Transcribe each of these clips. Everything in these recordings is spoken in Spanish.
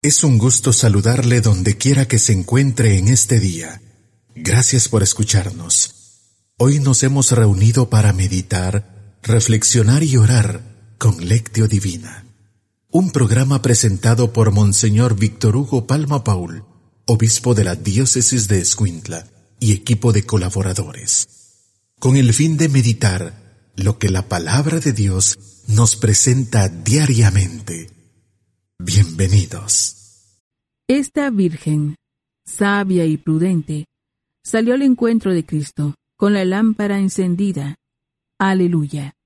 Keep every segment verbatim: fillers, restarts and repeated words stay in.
Es un gusto saludarle donde quiera que se encuentre en este día. Gracias por escucharnos. Hoy nos hemos reunido para meditar, reflexionar y orar con Lectio Divina. Un programa presentado por Monseñor Víctor Hugo Palma Paul, obispo de la diócesis de Escuintla y equipo de colaboradores, con el fin de meditar lo que la palabra de Dios nos presenta diariamente. Bienvenidos. Esta Virgen, sabia y prudente, salió al encuentro de Cristo con la lámpara encendida. Aleluya.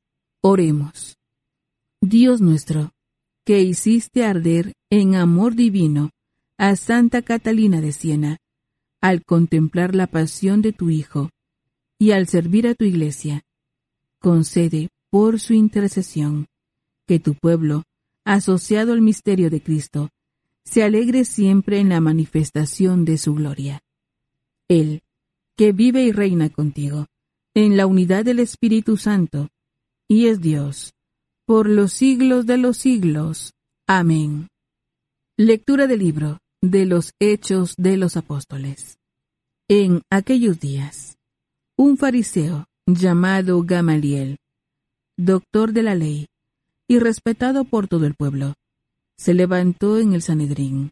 Oremos. Dios nuestro, que hiciste arder en amor divino a Santa Catalina de Siena, al contemplar la pasión de tu Hijo y al servir a tu Iglesia, concede por su intercesión que tu pueblo, asociado al misterio de Cristo, se alegre siempre en la manifestación de su gloria. Él, que vive y reina contigo, en la unidad del Espíritu Santo, y es Dios, por los siglos de los siglos. Amén. Lectura del libro de los Hechos de los Apóstoles. En aquellos días, un fariseo llamado Gamaliel, doctor de la ley, y respetado por todo el pueblo, se levantó en el Sanedrín.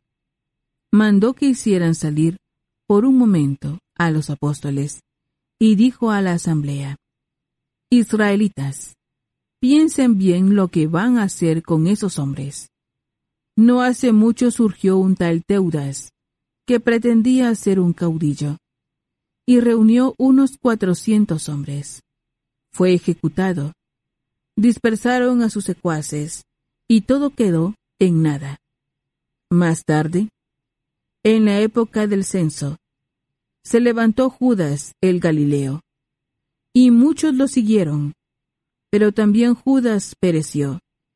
Mandó que hicieran salir por un momento a los apóstoles, y dijo a la asamblea: Israelitas, piensen bien lo que van a hacer con esos hombres. No hace mucho surgió un tal Teudas, que pretendía ser un caudillo, y reunió unos cuatrocientos hombres. Fue ejecutado. Dispersaron a sus secuaces, y todo quedó en nada. Más tarde, en la época del censo, se levantó Judas el Galileo, y muchos lo siguieron, pero también Judas pereció,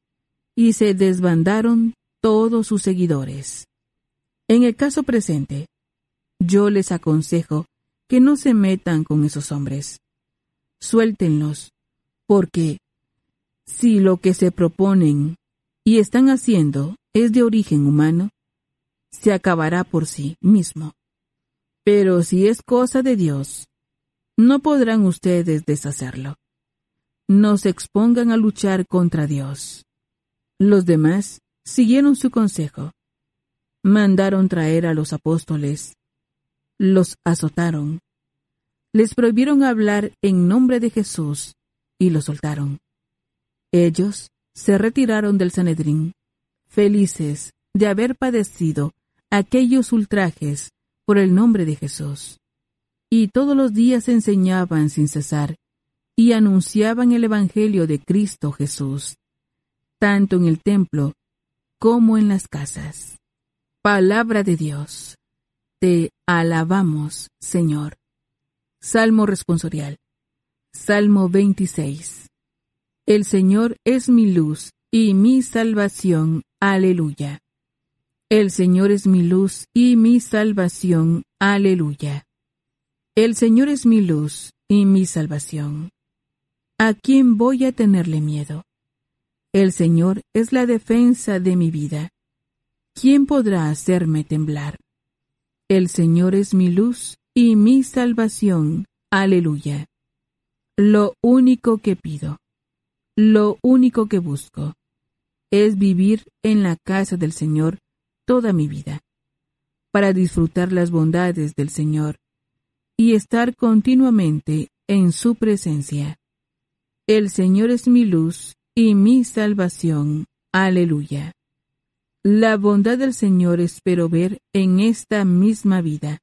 y se desbandaron todos sus seguidores. En el caso presente, yo les aconsejo que no se metan con esos hombres. Suéltenlos, porque si lo que se proponen y están haciendo es de origen humano, se acabará por sí mismo. Pero si es cosa de Dios, no podrán ustedes deshacerlo. No se expongan a luchar contra Dios. Los demás siguieron su consejo. Mandaron traer a los apóstoles. Los azotaron. Les prohibieron hablar en nombre de Jesús y los soltaron. Ellos se retiraron del Sanedrín, felices de haber padecido aquellos ultrajes por el nombre de Jesús. Y todos los días enseñaban sin cesar y anunciaban el Evangelio de Cristo Jesús, tanto en el templo como en las casas. Palabra de Dios. Te alabamos, Señor. Salmo responsorial. Salmo veintiséis. El Señor es mi luz y mi salvación. Aleluya. El Señor es mi luz y mi salvación. Aleluya. El Señor es mi luz y mi salvación. ¿A quién voy a tenerle miedo? El Señor es la defensa de mi vida. ¿Quién podrá hacerme temblar? El Señor es mi luz y mi salvación. Aleluya. Lo único que pido, lo único que busco, es vivir en la casa del Señor toda mi vida, para disfrutar las bondades del Señor y estar continuamente en su presencia. El Señor es mi luz y mi salvación. Aleluya. La bondad del Señor espero ver en esta misma vida.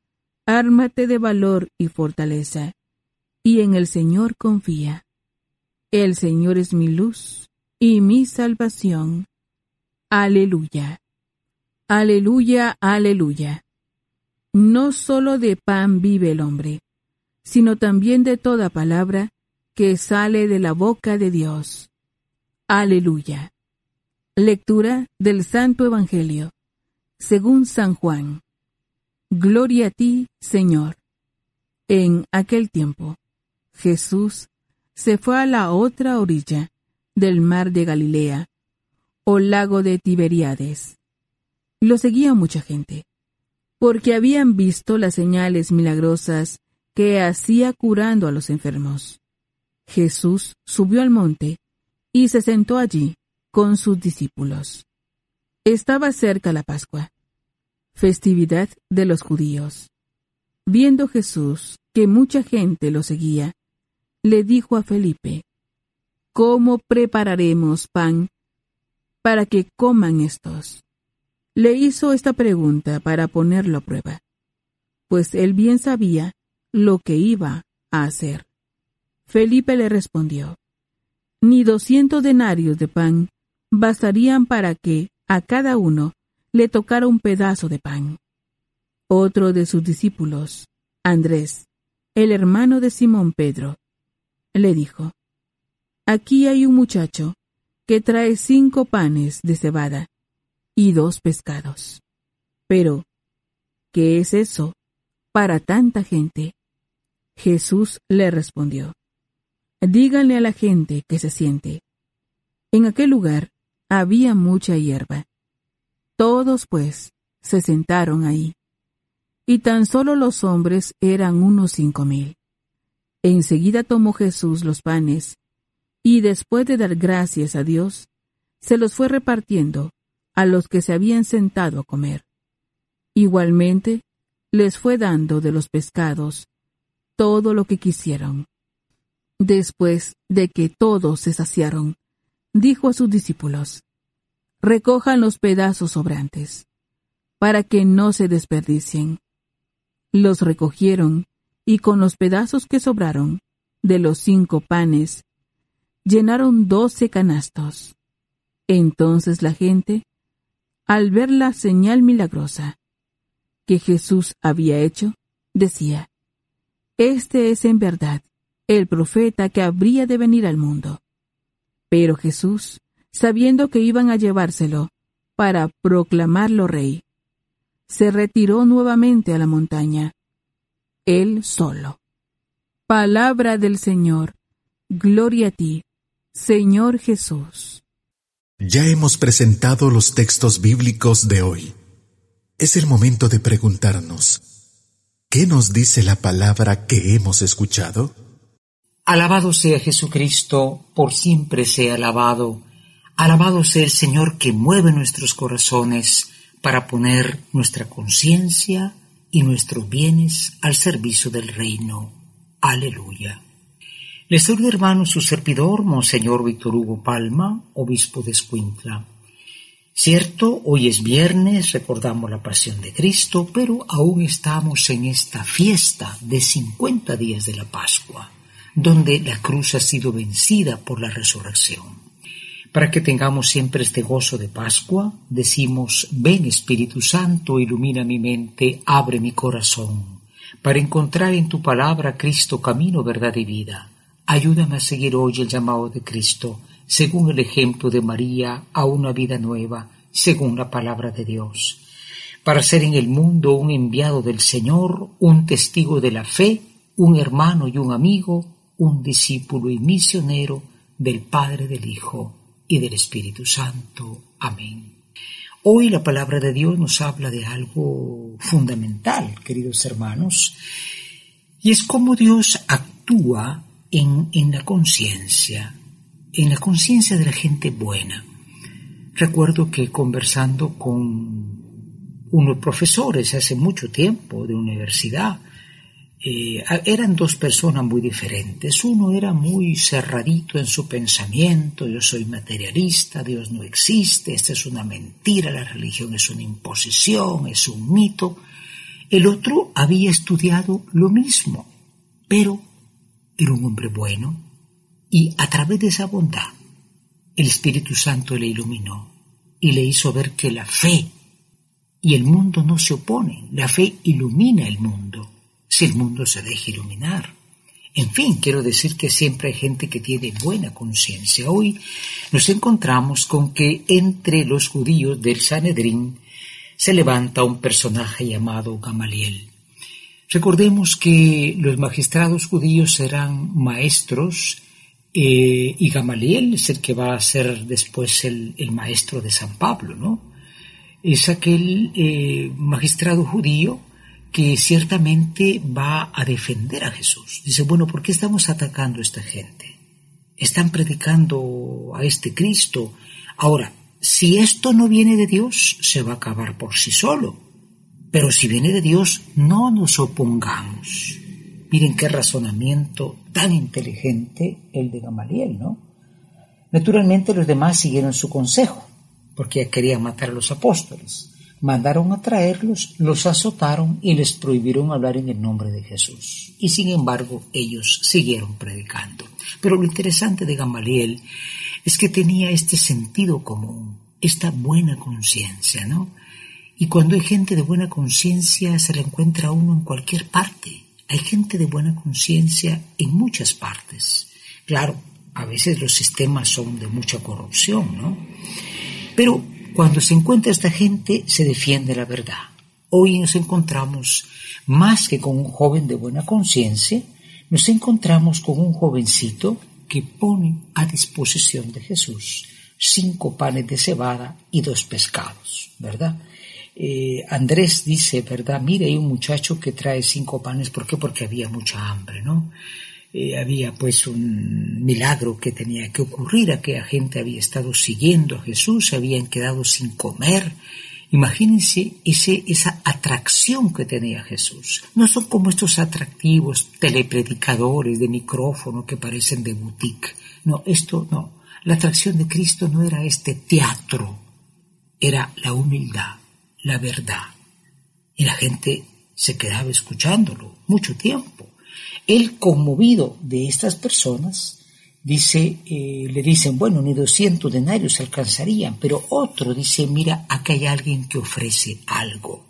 Ármate de valor y fortaleza, y en el Señor confía. El Señor es mi luz y mi salvación. Aleluya. Aleluya, aleluya. No solo de pan vive el hombre, sino también de toda palabra que sale de la boca de Dios. Aleluya. Lectura del Santo Evangelio, según San Juan. Gloria a ti, Señor. En aquel tiempo, Jesús se fue a la otra orilla del mar de Galilea, o lago de Tiberíades, Lo seguía mucha gente, porque habían visto las señales milagrosas que hacía curando a los enfermos. Jesús subió al monte y se sentó allí con sus discípulos. Estaba cerca la Pascua, festividad de los judíos. Viendo Jesús que mucha gente lo seguía, le dijo a Felipe: ¿Cómo prepararemos pan para que coman estos? Le hizo esta pregunta para ponerlo a prueba, pues él bien sabía lo que iba a hacer. Felipe le respondió: Ni doscientos denarios de pan bastarían para que a cada uno le tocara un pedazo de pan. Otro de sus discípulos, Andrés, el hermano de Simón Pedro, le dijo: Aquí hay un muchacho que trae cinco panes de cebada y dos pescados. Pero, ¿qué es eso para tanta gente? Jesús le respondió: Díganle a la gente que se siente. En aquel lugar había mucha hierba. Todos, pues, se sentaron ahí. Y tan solo los hombres eran unos cinco mil. Enseguida tomó Jesús los panes, y después de dar gracias a Dios, se los fue repartiendo a los que se habían sentado a comer. Igualmente, les fue dando de los pescados todo lo que quisieron. Después de que todos se saciaron, dijo a sus discípulos: Recojan los pedazos sobrantes, para que no se desperdicien. Los recogieron, y con los pedazos que sobraron de los cinco panes, llenaron doce canastos. Entonces la gente, al ver la señal milagrosa que Jesús había hecho, decía: Este es en verdad el profeta que habría de venir al mundo. Pero Jesús, sabiendo que iban a llevárselo para proclamarlo rey, se retiró nuevamente a la montaña, él solo. Palabra del Señor. Gloria a ti, Señor Jesús. Ya hemos presentado los textos bíblicos de hoy. Es el momento de preguntarnos: ¿qué nos dice la palabra que hemos escuchado? Alabado sea Jesucristo, por siempre sea alabado. Alabado sea el Señor que mueve nuestros corazones para poner nuestra conciencia y nuestros bienes al servicio del reino. Aleluya. Les saluda, hermano, su servidor, Monseñor Víctor Hugo Palma, obispo de Escuintla. Cierto, hoy es viernes, recordamos la pasión de Cristo, pero aún estamos en esta fiesta de cincuenta días de la Pascua, donde la cruz ha sido vencida por la resurrección. Para que tengamos siempre este gozo de Pascua, decimos: Ven Espíritu Santo, ilumina mi mente, abre mi corazón, para encontrar en tu palabra, Cristo, camino, verdad y vida. Ayúdame a seguir hoy el llamado de Cristo, según el ejemplo de María, a una vida nueva, según la palabra de Dios, para ser en el mundo un enviado del Señor, un testigo de la fe, un hermano y un amigo, un discípulo y misionero del Padre, del Hijo y del Espíritu Santo. Amén. Hoy la palabra de Dios nos habla de algo fundamental, queridos hermanos, y es cómo Dios actúa en, en la conciencia, en la conciencia de la gente buena. Recuerdo que conversando con unos profesores hace mucho tiempo de universidad, Eh, eran dos personas muy diferentes. Uno era muy cerradito en su pensamiento: yo soy materialista, Dios no existe, esta es una mentira, la religión es una imposición, es un mito. El otro había estudiado lo mismo, pero era un hombre bueno, y a través de esa bondad el Espíritu Santo le iluminó y le hizo ver que la fe y el mundo no se oponen. La fe ilumina el mundo, si el mundo se deja iluminar. En fin, quiero decir que siempre hay gente que tiene buena conciencia. Hoy nos encontramos con que entre los judíos del Sanedrín se levanta un personaje llamado Gamaliel. Recordemos que los magistrados judíos eran maestros eh, y Gamaliel es el que va a ser después el, el maestro de San Pablo, ¿no? es aquel eh, magistrado judío que ciertamente va a defender a Jesús. Dice, bueno, ¿por qué estamos atacando a esta gente? Están predicando a este Cristo. Ahora, si esto no viene de Dios, se va a acabar por sí solo. Pero si viene de Dios, no nos opongamos. Miren qué razonamiento tan inteligente el de Gamaliel, ¿no? Naturalmente los demás siguieron su consejo, porque querían matar a los apóstoles. Mandaron a traerlos, los azotaron y les prohibieron hablar en el nombre de Jesús. Y sin embargo, ellos siguieron predicando. Pero lo interesante de Gamaliel es que tenía este sentido común, esta buena conciencia, ¿no? Y cuando hay gente de buena conciencia, se la encuentra uno en cualquier parte. Hay gente de buena conciencia en muchas partes. Claro, a veces los sistemas son de mucha corrupción, ¿no? Pero cuando se encuentra esta gente, se defiende la verdad. Hoy nos encontramos, más que con un joven de buena conciencia, nos encontramos con un jovencito que pone a disposición de Jesús cinco panes de cebada y dos pescados, ¿verdad? Eh, Andrés dice, ¿verdad? Mire, hay un muchacho que trae cinco panes. ¿Por qué? Porque había mucha hambre, ¿no? Eh, había pues un milagro que tenía que ocurrir. Aquella gente había estado siguiendo a Jesús, se habían quedado sin comer. Imagínense ese, esa atracción que tenía Jesús. No son como estos atractivos telepredicadores de micrófono que parecen de boutique. No, esto no. La atracción de Cristo no era este teatro, era la humildad, la verdad. Y la gente se quedaba escuchándolo mucho tiempo. Él, conmovido de estas personas, dice, eh, le dicen, bueno, ni doscientos denarios alcanzarían, pero otro dice, mira, acá hay alguien que ofrece algo.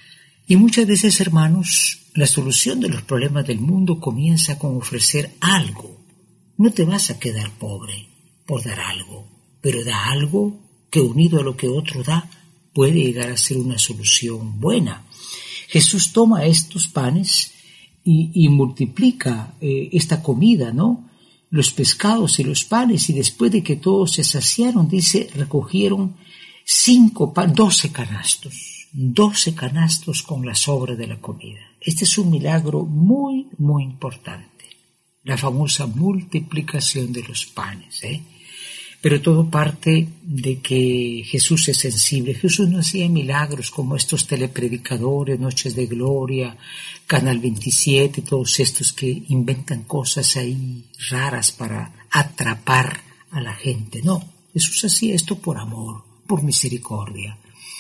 Y muchas veces, hermanos, la solución de los problemas del mundo comienza con ofrecer algo. No te vas a quedar pobre por dar algo, pero da algo que, unido a lo que otro da, puede llegar a ser una solución buena. Jesús toma estos panes y, y multiplica eh, esta comida, ¿no? Los pescados y los panes, y después de que todos se saciaron, dice, recogieron cinco pan, doce canastos, doce canastos con la sobra de la comida. Este es un milagro muy, muy importante, la famosa multiplicación de los panes, ¿eh? Pero todo parte de que Jesús es sensible. Jesús no hacía milagros como estos telepredicadores, Noches de Gloria, Canal veintisiete, todos estos que inventan cosas ahí raras para atrapar a la gente. No, Jesús hacía esto por amor, por misericordia.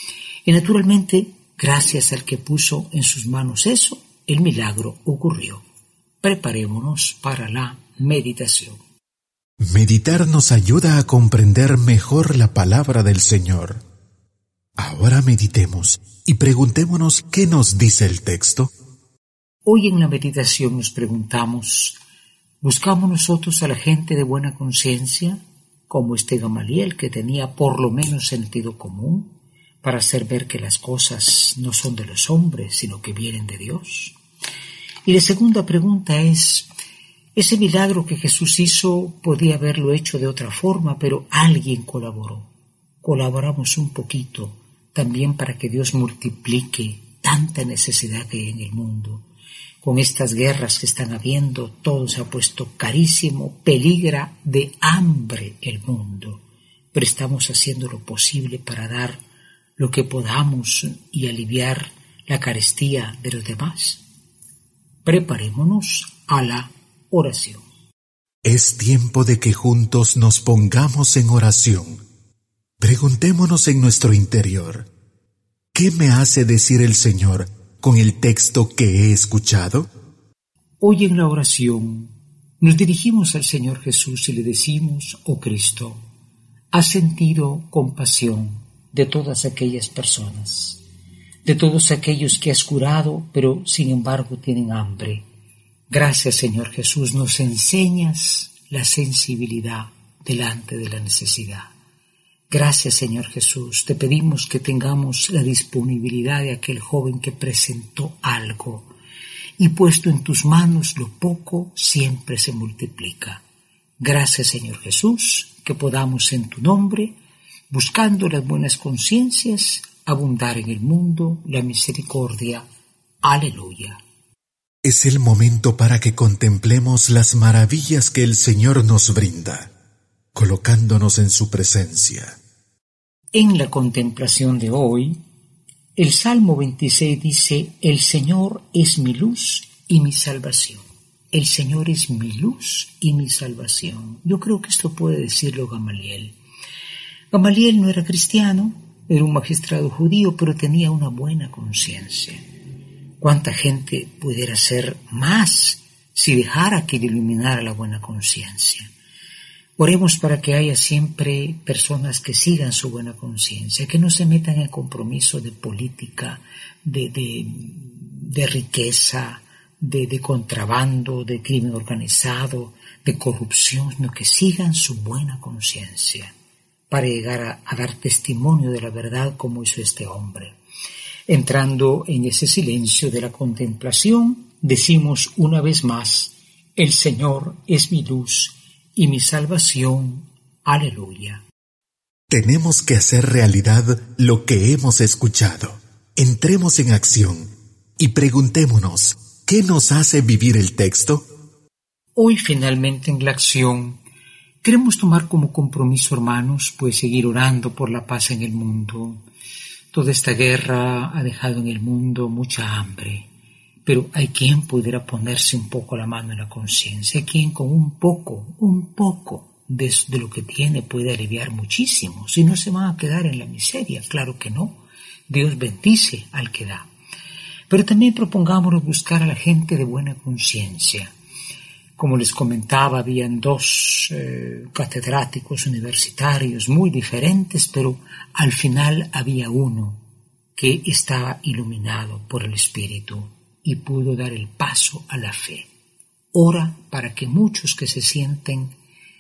Y naturalmente, gracias al que puso en sus manos eso, el milagro ocurrió. Preparémonos para la meditación. Meditar nos ayuda a comprender mejor la palabra del Señor. Ahora meditemos y preguntémonos qué nos dice el texto. Hoy en la meditación nos preguntamos, ¿buscamos nosotros a la gente de buena conciencia, como este Gamaliel que tenía por lo menos sentido común, para hacer ver que las cosas no son de los hombres, sino que vienen de Dios? Y la segunda pregunta es, ese milagro que Jesús hizo podía haberlo hecho de otra forma, pero alguien colaboró. Colaboramos un poquito también para que Dios multiplique tanta necesidad que hay en el mundo. Con estas guerras que están habiendo, todo se ha puesto carísimo, peligra de hambre el mundo. Pero estamos haciendo lo posible para dar lo que podamos y aliviar la carestía de los demás. Preparémonos a la oración. Es tiempo de que juntos nos pongamos en oración. Preguntémonos en nuestro interior, ¿qué me hace decir el Señor con el texto que he escuchado? Hoy en la oración nos dirigimos al Señor Jesús y le decimos, oh Cristo, has sentido compasión de todas aquellas personas, de todos aquellos que has curado, pero sin embargo tienen hambre. Gracias, Señor Jesús, nos enseñas la sensibilidad delante de la necesidad. Gracias, Señor Jesús, te pedimos que tengamos la disponibilidad de aquel joven que presentó algo, y puesto en tus manos lo poco siempre se multiplica. Gracias, Señor Jesús, que podamos en tu nombre, buscando las buenas conciencias, abundar en el mundo la misericordia. Aleluya. Es el momento para que contemplemos las maravillas que el Señor nos brinda, colocándonos en su presencia. En la contemplación de hoy, el Salmo veintiséis dice: el Señor es mi luz y mi salvación. El Señor es mi luz y mi salvación. Yo creo que esto puede decirlo Gamaliel. Gamaliel no era cristiano, era un magistrado judío, pero tenía una buena conciencia. ¿Cuánta gente pudiera ser más si dejara que le iluminara la buena conciencia? Oremos para que haya siempre personas que sigan su buena conciencia, que no se metan en compromiso de política, de, de, de riqueza, de, de contrabando, de crimen organizado, de corrupción, sino que sigan su buena conciencia para llegar a, a dar testimonio de la verdad como hizo este hombre. Entrando en ese silencio de la contemplación, decimos una vez más: el Señor es mi luz y mi salvación. Aleluya. Tenemos que hacer realidad lo que hemos escuchado. Entremos en acción y preguntémonos, ¿qué nos hace vivir el texto? Hoy finalmente en la acción queremos tomar como compromiso, hermanos, pues seguir orando por la paz en el mundo. Toda esta guerra ha dejado en el mundo mucha hambre, pero hay quien pudiera ponerse un poco la mano en la conciencia, hay quien con un poco, un poco de, de lo que tiene puede aliviar muchísimo, si no se van a quedar en la miseria, claro que no. Dios bendice al que da. Pero también propongámonos buscar a la gente de buena conciencia. Como les comentaba, habían dos eh, catedráticos universitarios muy diferentes, pero al final había uno que estaba iluminado por el Espíritu y pudo dar el paso a la fe. Ora para que muchos que se sienten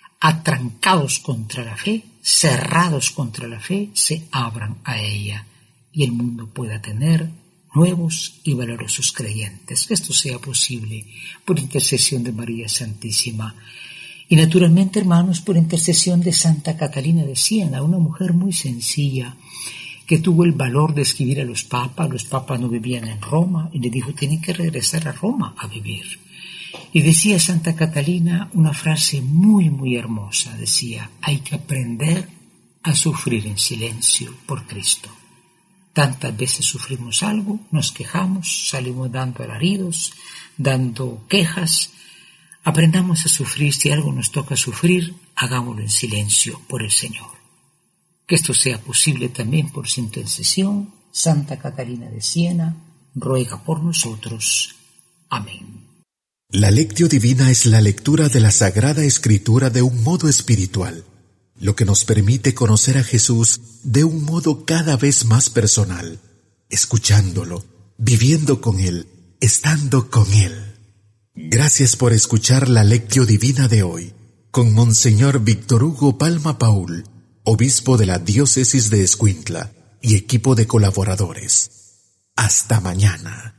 atrancados contra la fe, cerrados contra la fe, se abran a ella y el mundo pueda tener nuevos y valorosos creyentes. Que esto sea posible por intercesión de María Santísima. Y naturalmente, hermanos, por intercesión de Santa Catalina de Siena, una mujer muy sencilla, que tuvo el valor de escribir a los papas. Los papas no vivían en Roma, y le dijo: tienen que regresar a Roma a vivir. Y decía Santa Catalina una frase muy, muy hermosa. Decía: hay que aprender a sufrir en silencio por Cristo. Tantas veces sufrimos algo, nos quejamos, salimos dando alaridos, dando quejas. Aprendamos a sufrir. Si algo nos toca sufrir, hagámoslo en silencio por el Señor. Que esto sea posible también por su intercesión. Santa Catalina de Siena ruega por nosotros. Amén. La Lectio Divina es la lectura de la Sagrada Escritura de un modo espiritual, lo que nos permite conocer a Jesús de un modo cada vez más personal, escuchándolo, viviendo con Él, estando con Él. Gracias por escuchar la Lectio Divina de hoy, con Monseñor Víctor Hugo Palma Paul, obispo de la Diócesis de Escuintla y equipo de colaboradores. Hasta mañana.